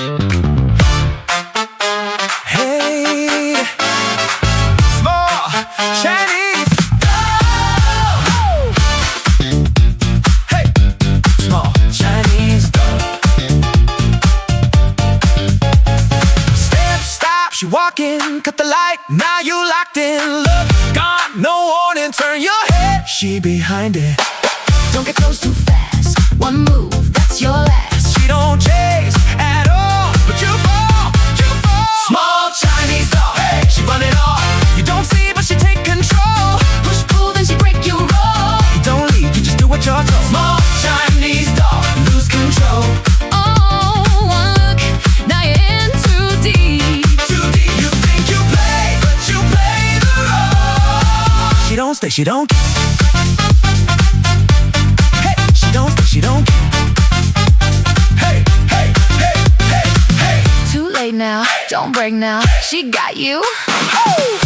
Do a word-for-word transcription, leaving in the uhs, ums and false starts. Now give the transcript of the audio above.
Hey, small Chinese doll. Hey, small Chinese doll. Step, stop, she walking, cut the light, now you locked in. Look, gone, no warning, turn your head, she behind it. Don't get close too fast, one move, that's your last. She don't chase at all, but you fall, you fall. Small Chinese doll, hey, she run it all. You don't see, but she take control. Push, pull, then she break you roll. You don't lead, you just do what you're told. Small Chinese doll, lose control. Oh, one look, now you're in too deep. Too deep, you think you play, but you play the role. She don't stay, she don't. Hey, she don't stay, she don't. Hey, hey, hey, hey, hey. Too late now, don't break now, she got you. Oh!